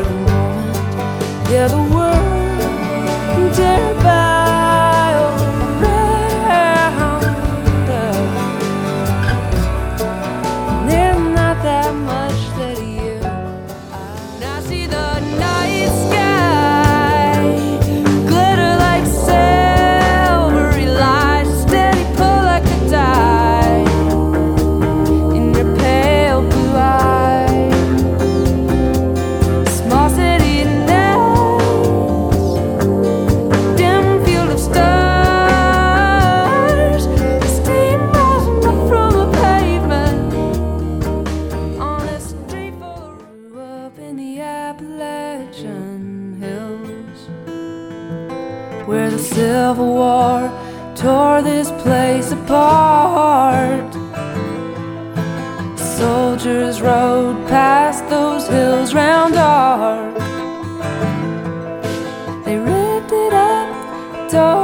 for the moment. Yeah, the world tear by all around us. There's not that much that you. Now see the night sky glitter like silvery lights, steady pull like a tide in your pale blue eyes. Small city nights, dim field of stars, steam rising up from the pavement on a street full of up in the Appalachian Hills, where the Civil War tore this place apart. Soldiers rode past those hills round dark. They ripped it up, tore